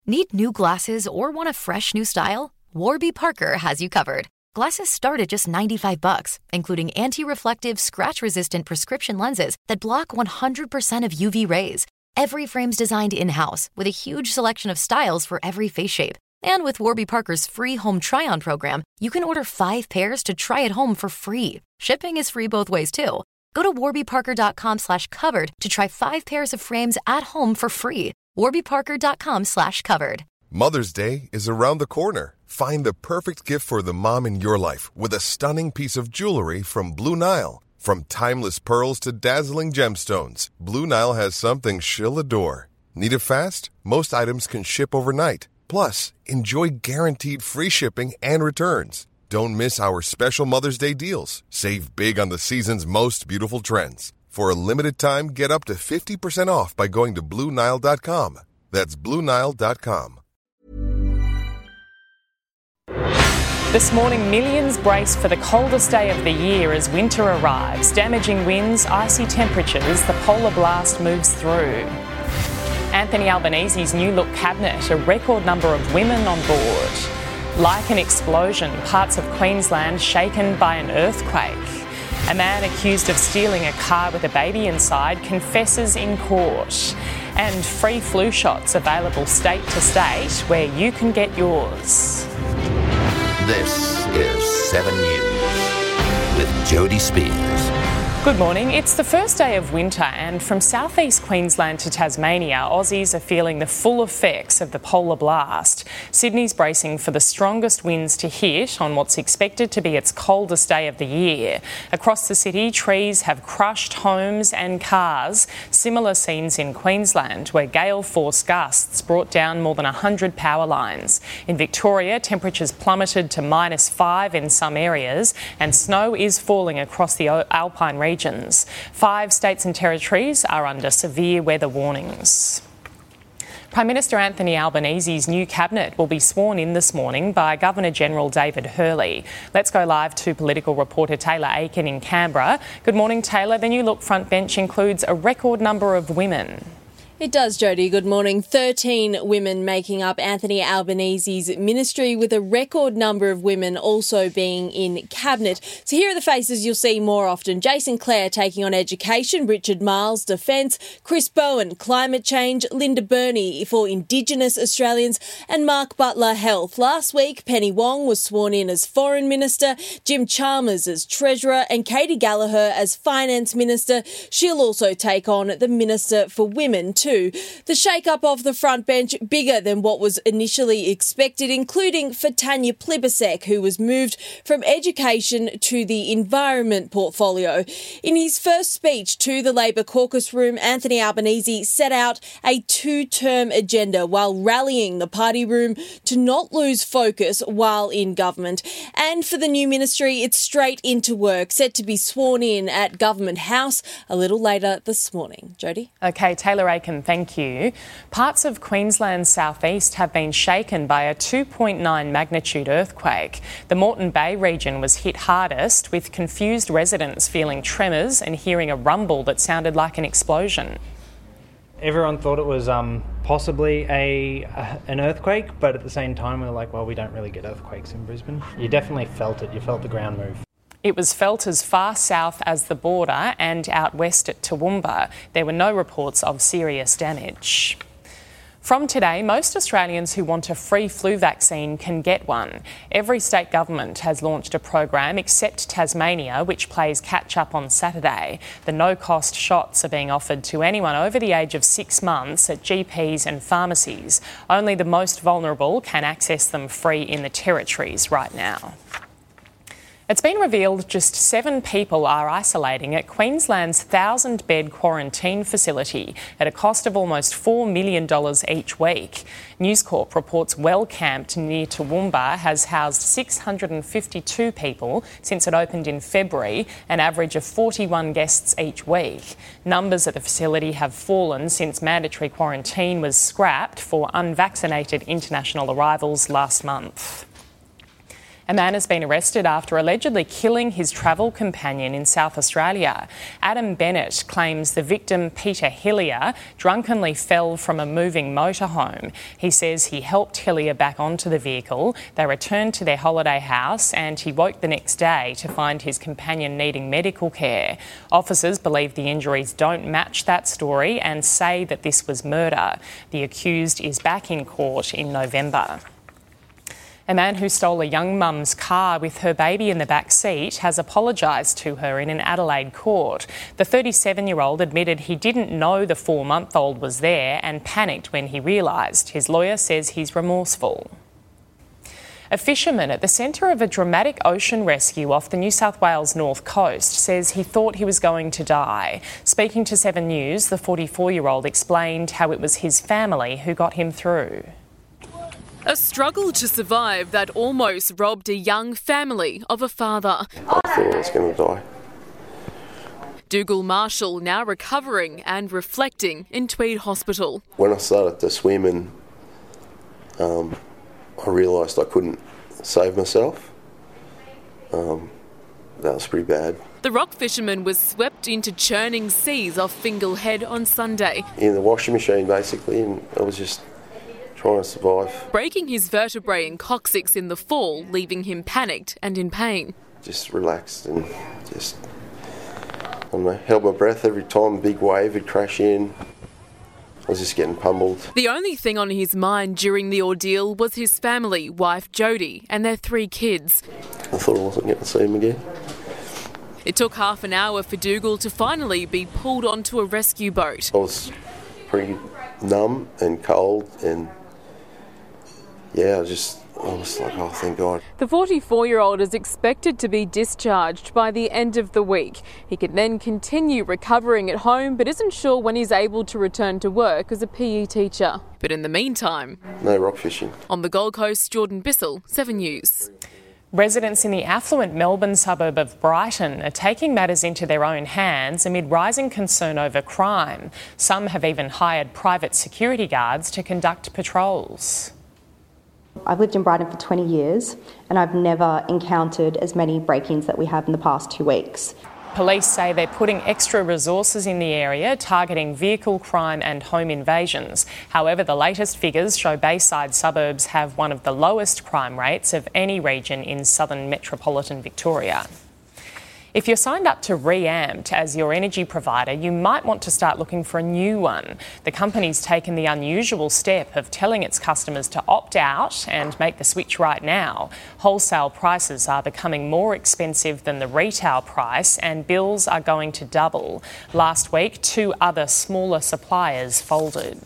Need new glasses or want a fresh new style? Warby Parker has you covered. Glasses start at just $95, including anti-reflective, scratch-resistant prescription lenses that block 100% of UV rays. Every frame's designed in-house with a huge selection of styles for every face shape. And with Warby Parker's free home try-on program, you can order 5 pairs to try at home for free. Shipping is free both ways, too. Go to warbyparker.com/covered to try 5 pairs of frames at home for free. warbyparker.com/covered. Mother's Day is around the corner. Find the perfect gift for the mom in your life with a stunning piece of jewelry from Blue Nile. From timeless pearls to dazzling gemstones, Blue Nile has something she'll adore. Need it fast? Most items can ship overnight. Plus, enjoy guaranteed free shipping and returns. Don't miss our special Mother's Day deals. Save big on the season's most beautiful trends. For a limited time, get up to 50% off by going to BlueNile.com. That's BlueNile.com. This morning, millions brace for the coldest day of the year as winter arrives. Damaging winds, icy temperatures, the polar blast moves through. Anthony Albanese's new look cabinet, a record number of women on board. Like an explosion, parts of Queensland shaken by an earthquake. A man accused of stealing a car with a baby inside confesses in court. And free flu shots available state to state where you can get yours. This is 7 News with Jody Spears. Good morning. It's the first day of winter, and from southeast Queensland to Tasmania, Aussies are feeling the full effects of the polar blast. Sydney's bracing for the strongest winds to hit on what's expected to be its coldest day of the year. Across the city, trees have crushed homes and cars. Similar scenes in Queensland, where gale force gusts brought down more than 100 power lines. In Victoria, temperatures plummeted to -5 in some areas, and snow is falling across the Alpine region. 5 states and territories are under severe weather warnings. Prime Minister Anthony Albanese's new cabinet will be sworn in this morning by Governor-General David Hurley. Let's go live to political reporter Taylor Aiken in Canberra. Good morning, Taylor. The new look front bench includes a record number of women. It does, Jody. Good morning. 13 women making up Anthony Albanese's ministry, with a record number of women also being in cabinet. So here are the faces you'll see more often. Jason Clare taking on education, Richard Marles, defence, Chris Bowen, climate change, Linda Burney for Indigenous Australians, and Mark Butler, health. Last week, Penny Wong was sworn in as foreign minister, Jim Chalmers as treasurer, and Katie Gallagher as finance minister. She'll also take on the minister for women too. The shake-up of the front bench bigger than what was initially expected, including for Tanya Plibersek, who was moved from education to the environment portfolio. In his first speech to the Labor caucus room, Anthony Albanese set out a 2-term agenda while rallying the party room to not lose focus while in government. And for the new ministry, it's straight into work, set to be sworn in at Government House a little later this morning. Jody? OK, Taylor Aiken, thank you. Parts of Queensland's southeast have been shaken by a 2.9 magnitude earthquake. The Moreton Bay region was hit hardest, with confused residents feeling tremors and hearing a rumble that sounded like an explosion. Everyone thought it was possibly an earthquake, but at the same time we were like, well, we don't really get earthquakes in Brisbane. You definitely felt it. You felt the ground move. It was felt as far south as the border and out west at Toowoomba. There were no reports of serious damage. From today, most Australians who want a free flu vaccine can get one. Every state government has launched a program except Tasmania, which plays catch-up on Saturday. The no-cost shots are being offered to anyone over the age of 6 months at GPs and pharmacies. Only the most vulnerable can access them free in the territories right now. It's been revealed just 7 people are isolating at Queensland's 1,000-bed quarantine facility at a cost of almost $4 million each week. News Corp reports Wellcamp near Toowoomba has housed 652 people since it opened in February, an average of 41 guests each week. Numbers at the facility have fallen since mandatory quarantine was scrapped for unvaccinated international arrivals last month. A man has been arrested after allegedly killing his travel companion in South Australia. Adam Bennett claims the victim, Peter Hillier, drunkenly fell from a moving motorhome. He says he helped Hillier back onto the vehicle. They returned to their holiday house and he woke the next day to find his companion needing medical care. Officers believe the injuries don't match that story and say that this was murder. The accused is back in court in November. A man who stole a young mum's car with her baby in the back seat has apologised to her in an Adelaide court. The 37-year-old admitted he didn't know the 4-month-old was there and panicked when he realised. His lawyer says he's remorseful. A fisherman at the centre of a dramatic ocean rescue off the New South Wales north coast says he thought he was going to die. Speaking to 7 News, the 44-year-old explained how it was his family who got him through. A struggle to survive that almost robbed a young family of a father. I thought I was going to die. Dougal Marshall now recovering and reflecting in Tweed Hospital. When I started to swim and I realised I couldn't save myself, that was pretty bad. The rock fisherman was swept into churning seas off Fingal Head on Sunday. In the washing machine basically, and I was just trying to survive. Breaking his vertebrae and coccyx in the fall, leaving him panicked and in pain. Just relaxed and just, I don't know, held my breath every time a big wave would crash in. I was just getting pummeled. The only thing on his mind during the ordeal was his family, wife Jodie, and their 3 kids. I thought I wasn't going to see him again. It took half an hour for Dougal to finally be pulled onto a rescue boat. I was pretty numb and cold and I was like, oh, thank God. The 44-year-old is expected to be discharged by the end of the week. He can then continue recovering at home, but isn't sure when he's able to return to work as a PE teacher. But in the meantime... no rock fishing. On the Gold Coast, Jordan Bissell, 7 News. Residents in the affluent Melbourne suburb of Brighton are taking matters into their own hands amid rising concern over crime. Some have even hired private security guards to conduct patrols. I've lived in Brighton for 20 years and I've never encountered as many break-ins that we have in the past 2 weeks. Police say they're putting extra resources in the area, targeting vehicle crime and home invasions. However, the latest figures show Bayside suburbs have one of the lowest crime rates of any region in southern metropolitan Victoria. If you're signed up to Reamped as your energy provider, you might want to start looking for a new one. The company's taken the unusual step of telling its customers to opt out and make the switch right now. Wholesale prices are becoming more expensive than the retail price and bills are going to double. Last week, 2 other smaller suppliers folded.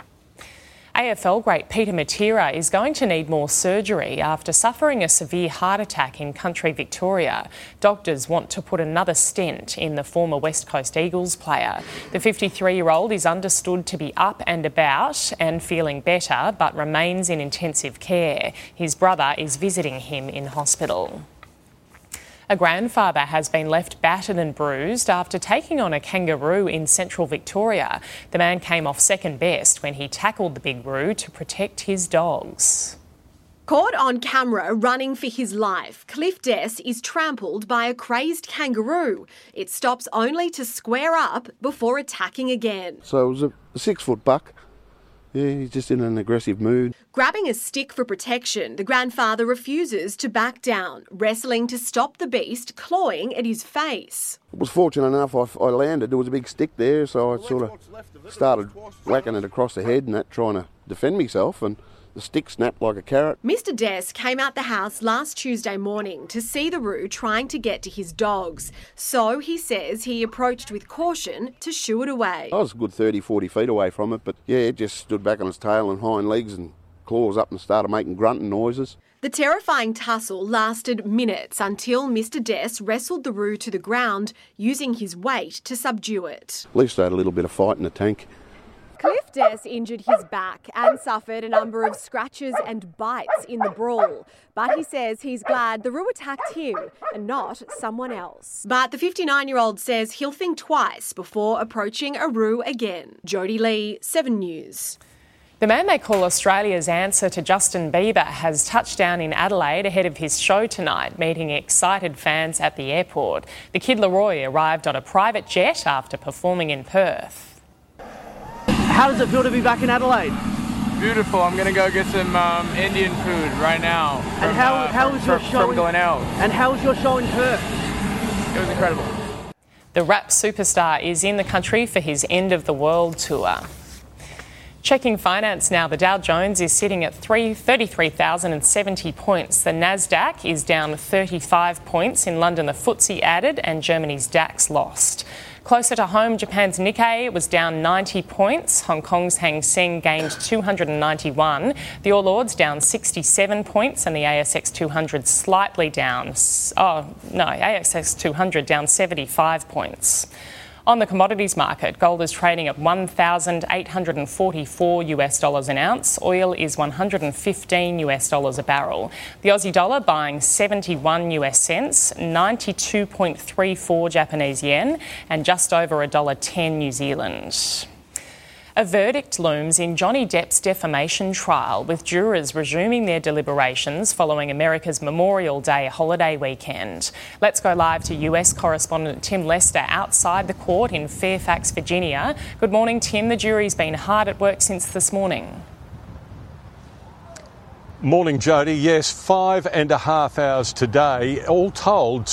AFL great Peter Matera is going to need more surgery after suffering a severe heart attack in country Victoria. Doctors want to put another stent in the former West Coast Eagles player. The 53-year-old is understood to be up and about and feeling better, but remains in intensive care. His brother is visiting him in hospital. A grandfather has been left battered and bruised after taking on a kangaroo in central Victoria. The man came off second best when he tackled the big roo to protect his dogs. Caught on camera running for his life, Cliff Dess is trampled by a crazed kangaroo. It stops only to square up before attacking again. So it was a 6-foot buck. Yeah, he's just in an aggressive mood. Grabbing a stick for protection, the grandfather refuses to back down, wrestling to stop the beast clawing at his face. It was fortunate enough I landed. There was a big stick there, so I sort of started whacking it across the head and that, trying to defend myself, and the stick snapped like a carrot. Mr. Dess came out the house last Tuesday morning to see the roo trying to get to his dogs. So he says he approached with caution to shoo it away. I was a good 30, 40 feet away from it, but yeah, it just stood back on its tail and hind legs and claws up and started making grunting noises. The terrifying tussle lasted minutes until Mr. Dess wrestled the roo to the ground, using his weight to subdue it. At least I had a little bit of fight in the tank. Cliff Dess injured his back and suffered a number of scratches and bites in the brawl. But he says he's glad the roo attacked him and not someone else. But the 59-year-old says he'll think twice before approaching a roo again. Jodie Lee, 7 News. The man they call Australia's answer to Justin Bieber has touched down in Adelaide ahead of his show tonight, meeting excited fans at the airport. The Kid Laroi arrived on a private jet after performing in Perth. How does it feel to be back in Adelaide? Beautiful. I'm going to go get some Indian food right now. And how was your show? From going out. And how was your show in Perth? It was incredible. The rap superstar is in the country for his End of the World tour. Checking finance now, the Dow Jones is sitting at 33,070 points. The Nasdaq is down 35 points. In London, the FTSE added and Germany's DAX lost. Closer to home, Japan's Nikkei was down 90 points. Hong Kong's Hang Seng gained 291. The All Ords down 67 points and the ASX 200 slightly down. ASX 200 down 75 points. On the commodities market, gold is trading at $1,844 an ounce. Oil is $115 a barrel. The Aussie dollar buying 71 US cents, 92.34 Japanese yen, and just over $1.10 New Zealand. A verdict looms in Johnny Depp's defamation trial, with jurors resuming their deliberations following America's Memorial Day holiday weekend. Let's go live to US correspondent Tim Lester outside the court in Fairfax, Virginia. Good morning, Tim. The jury's been hard at work since this morning. Morning, Jody. Yes, 5.5 hours today. All told,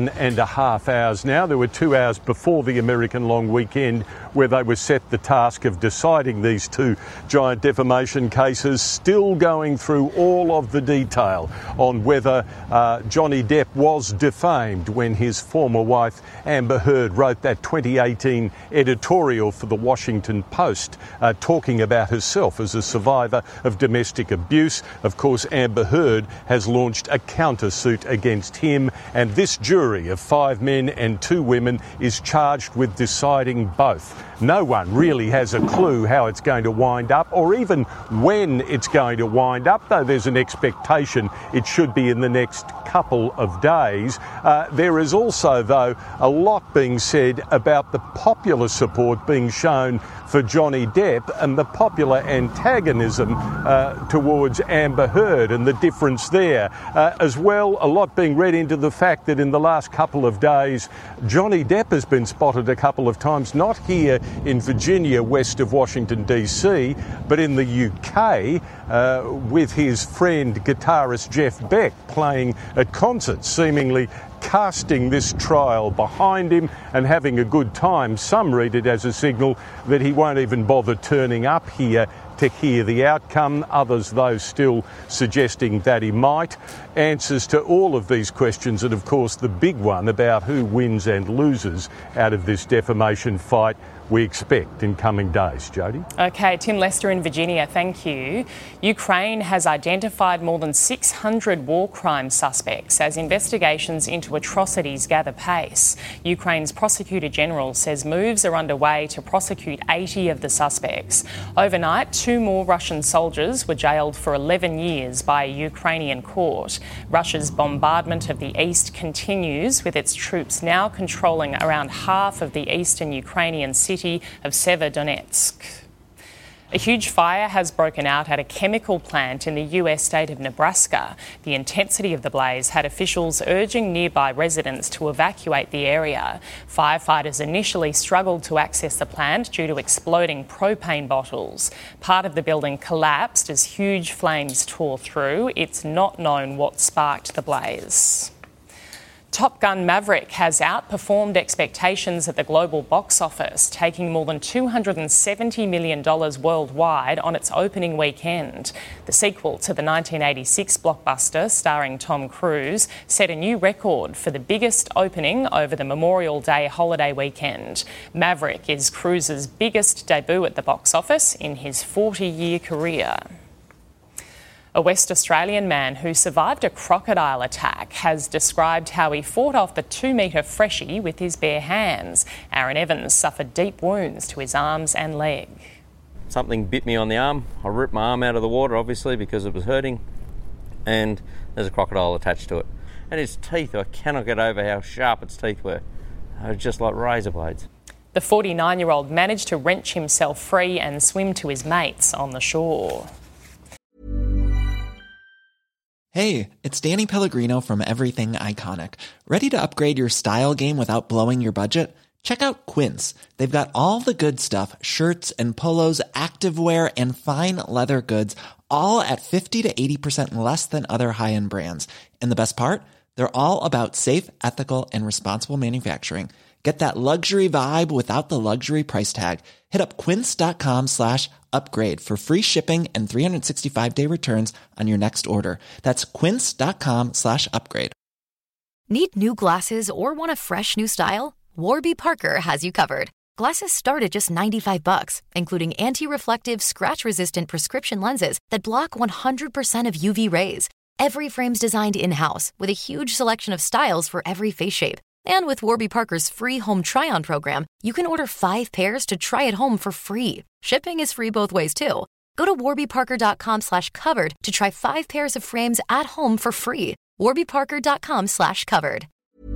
7.5 hours now. There were 2 hours before the American long weekend where they were set the task of deciding these two giant defamation cases, still going through all of the detail on whether Johnny Depp was defamed when his former wife Amber Heard wrote that 2018 editorial for the Washington Post talking about herself as a survivor of domestic abuse. Of course, Amber Heard has launched a countersuit against him, and this jury of 5 men and 2 women is charged with deciding both. No one really has a clue how it's going to wind up, or even when it's going to wind up, though there's an expectation it should be in the next couple of days. There is also, though, a lot being said about the popular support being shown for Johnny Depp and the popular antagonism towards Amber Heard and the difference there. As well, a lot being read into the fact that in the last couple of days, Johnny Depp has been spotted a couple of times, not here in Virginia, west of Washington, D.C., but in the UK with his friend guitarist Jeff Beck playing at concerts, seemingly casting this trial behind him and having a good time. Some read it as a signal that he won't even bother turning up here to hear the outcome. Others, though, still suggesting that he might. Answers to all of these questions, and of course the big one about who wins and loses out of this defamation fight, we expect in coming days. Jody? OK, Tim Lester in Virginia, thank you. Ukraine has identified more than 600 war crime suspects as investigations into atrocities gather pace. Ukraine's Prosecutor General says moves are underway to prosecute 80 of the suspects. Overnight, 2 more Russian soldiers were jailed for 11 years by a Ukrainian court. Russia's bombardment of the east continues, with its troops now controlling around half of the eastern Ukrainian city of Severodonetsk. A huge fire has broken out at a chemical plant in the US state of Nebraska. The intensity of the blaze had officials urging nearby residents to evacuate the area. Firefighters initially struggled to access the plant due to exploding propane bottles. Part of the building collapsed as huge flames tore through. It's not known what sparked the blaze. Top Gun Maverick has outperformed expectations at the global box office, taking more than $270 million worldwide on its opening weekend. The sequel to the 1986 blockbuster starring Tom Cruise set a new record for the biggest opening over the Memorial Day holiday weekend. Maverick is Cruise's biggest debut at the box office in his 40-year career. A West Australian man who survived a crocodile attack has described how he fought off the 2-metre freshie with his bare hands. Aaron Evans suffered deep wounds to his arms and leg. Something bit me on the arm. I ripped my arm out of the water, obviously, because it was hurting, and there's a crocodile attached to it. And its teeth, I cannot get over how sharp its teeth were. They were just like razor blades. The 49-year-old managed to wrench himself free and swim to his mates on the shore. Hey, it's Danny Pellegrino from Everything Iconic. Ready to upgrade your style game without blowing your budget? Check out Quince. They've got all the good stuff, shirts and polos, activewear, and fine leather goods, all at 50 to 80% less than other high-end brands. And the best part? They're all about safe, ethical, and responsible manufacturing. Get that luxury vibe without the luxury price tag. Hit up quince.com/upgrade for free shipping and 365-day returns on your next order. That's quince.com/upgrade. Need new glasses or want a fresh new style? Warby Parker has you covered. Glasses start at just $95, including anti-reflective, scratch-resistant prescription lenses that block 100% of UV rays. Every frame's designed in-house with a huge selection of styles for every face shape. And with Warby Parker's free home try-on program, you can order 5 pairs to try at home for free. Shipping is free both ways, too. Go to warbyparker.com/covered to try 5 pairs of frames at home for free. warbyparker.com/covered.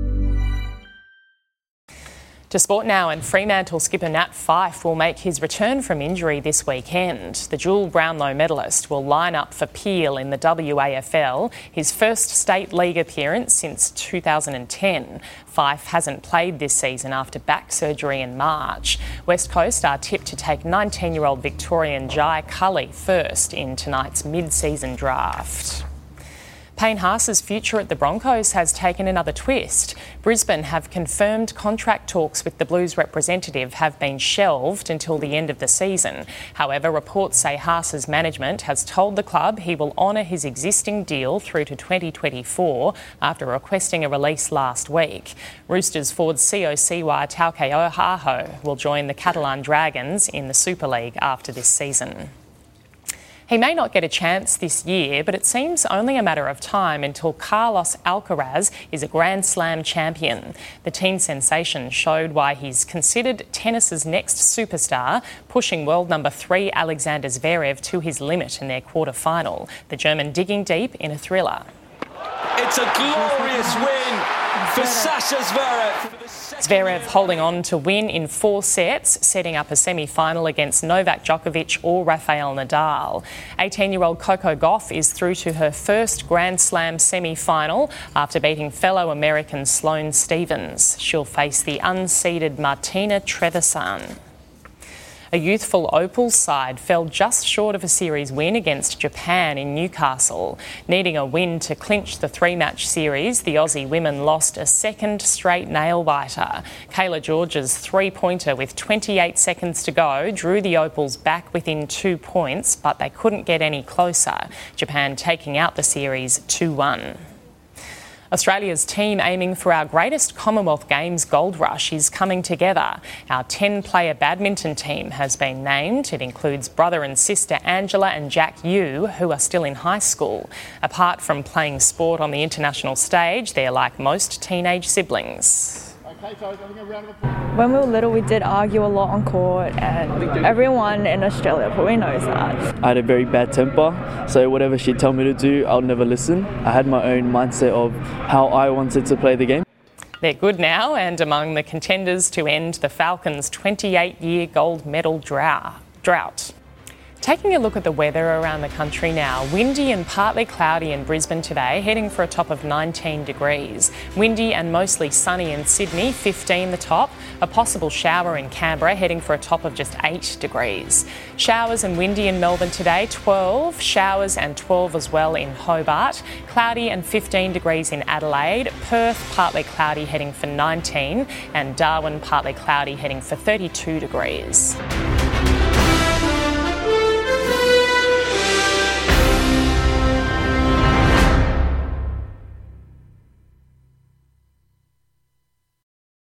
To sport now, and Fremantle skipper Nat Fyfe will make his return from injury this weekend. The dual Brownlow medalist will line up for Peel in the WAFL, his first state league appearance since 2010. Fyfe hasn't played this season after back surgery in March. West Coast are tipped to take 19-year-old Victorian Jai Cully first in tonight's mid-season draft. Payne Haas's future at the Broncos has taken another twist. Brisbane have confirmed contract talks with the Blues representative have been shelved until the end of the season. However, reports say Haas's management has told the club he will honour his existing deal through to 2024 after requesting a release last week. Roosters forward Siwa Taukei'aho will join the Catalan Dragons in the Super League after this season. He may not get a chance this year, but it seems only a matter of time until Carlos Alcaraz is a Grand Slam champion. The teen sensation showed why he's considered tennis's next superstar, pushing world number 3 Alexander Zverev to his limit in their quarter-final. The German digging deep in a thriller. It's a glorious win for Sasha Zverev. Zverev holding on to win in 4 sets, setting up a semi-final against Novak Djokovic or Rafael Nadal. 18-year-old Coco Gauff is through to her first Grand Slam semi-final after beating fellow American Sloane Stephens. She'll face the unseeded Martina Trevisan. A youthful Opals side fell just short of a series win against Japan in Newcastle. Needing a win to clinch the 3-match series, the Aussie women lost a second straight nail-biter. Kayla George's 3-pointer with 28 seconds to go drew the Opals back within 2 points, but they couldn't get any closer. Japan taking out the series 2-1. Australia's team aiming for our greatest Commonwealth Games gold rush is coming together. Our 10-player badminton team has been named. It includes brother and sister Angela and Jack Yu, who are still in high school. Apart from playing sport on the international stage, they're like most teenage siblings. When we were little, we did argue a lot on court, and everyone in Australia probably knows that. I had a very bad temper, so whatever she'd tell me to do, I'll never listen. I had my own mindset of how I wanted to play the game. They're good now and among the contenders to end the Falcons' 28-year gold medal drought. Taking a look at the weather around the country now, windy and partly cloudy in Brisbane today, heading for a top of 19 degrees. Windy and mostly sunny in Sydney, 15 the top. A possible shower in Canberra, heading for a top of just 8 degrees. Showers and windy in Melbourne today, 12. Showers and 12 as well in Hobart. Cloudy and 15 degrees in Adelaide. Perth, partly cloudy, heading for 19. And Darwin, partly cloudy, heading for 32 degrees.